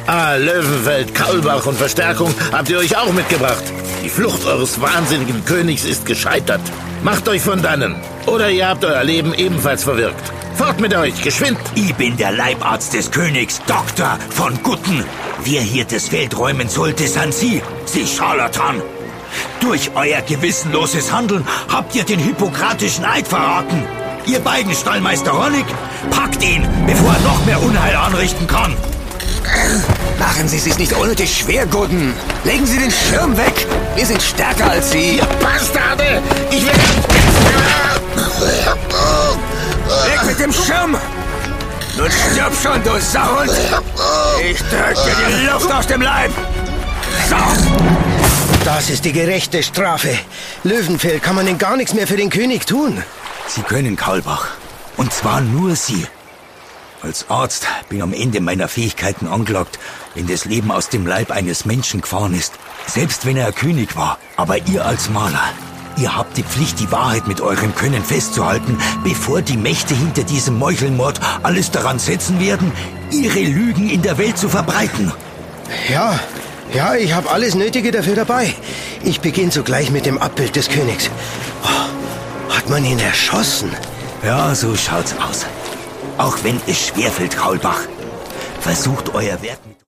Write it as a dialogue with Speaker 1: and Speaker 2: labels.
Speaker 1: Ah, Löwenfeld, Kaulbach und Verstärkung habt ihr euch auch mitgebracht. Die Flucht eures wahnsinnigen Königs ist gescheitert. Macht euch von dannen. Oder ihr habt euer Leben ebenfalls verwirkt. Fort mit euch, geschwind!
Speaker 2: Ich bin der Leibarzt des Königs, Doktor von Gutten. Wer hier das Feld räumen sollte, sind Sie Scharlatan. Durch euer gewissenloses Handeln habt ihr den hippokratischen Eid verraten. Ihr beiden, Stallmeister Hornig, packt ihn, bevor er noch mehr Unheil anrichten kann.
Speaker 3: Machen Sie sich nicht unnötig schwer, Gudden. Legen Sie den Schirm weg. Wir sind stärker als Sie.
Speaker 1: Ihr Bastarde! Ich will...
Speaker 3: Weg mit dem Schirm! Nun stirb schon, du Sauhund! Ich drück dir die Luft aus dem Leib! So!
Speaker 4: Das ist die gerechte Strafe. Löwenfeld kann man denn gar nichts mehr für den König tun.
Speaker 2: Sie können, Kaulbach. Und zwar nur Sie. Als Arzt bin am Ende meiner Fähigkeiten angelagt, wenn das Leben aus dem Leib eines Menschen gefahren ist. Selbst wenn er ein König war. Aber ihr als Maler, ihr habt die Pflicht, die Wahrheit mit eurem Können festzuhalten, bevor die Mächte hinter diesem Meuchelmord alles daran setzen werden, ihre Lügen in der Welt zu verbreiten.
Speaker 4: Ja, ich habe alles Nötige dafür dabei. Ich beginne sogleich mit dem Abbild des Königs. Oh, hat man ihn erschossen?
Speaker 2: Ja, so schaut's aus. Auch wenn es schwerfällt, Kaulbach. Versucht euer Werk mit